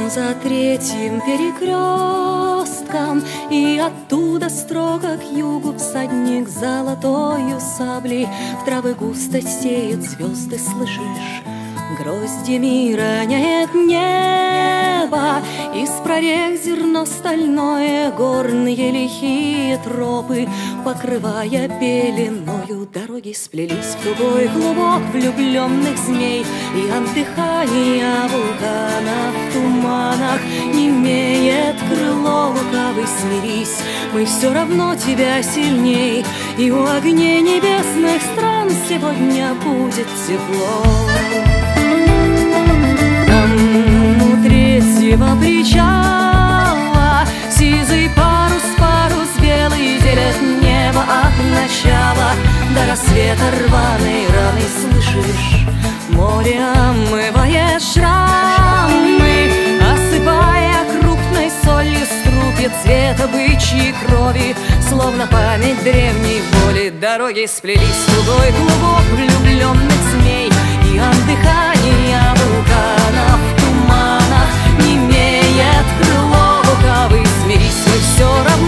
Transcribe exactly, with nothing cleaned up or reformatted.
за третьим перекрестком, и оттуда строго к югу всадник золотою саблей в травы густо сеет звезды, слышишь? Гроздьями роняет небо, из прорех зерно стальное, горные лихие тропы, покрывая пеленою, дороги сплелись в тугой клубок влюбленных змей, и от дыхания вулкана в туманах немеет крыло лукавый. Смирись, мы все равно тебя сильней, и у огней небесных стран сегодня будет тепло. У третьего причала сизый парус, парус белый делят небо от начала до рассвета рваной раны, слышишь? Море омывает шрамы, осыпая крупной солью струпья цвета бычьей крови, словно память древней боли. Дороги сплелись в тугой клубок влюбленных змей, и от дыхания вулкана в туманах немеет крыло лукавый. Смирись, мы все равно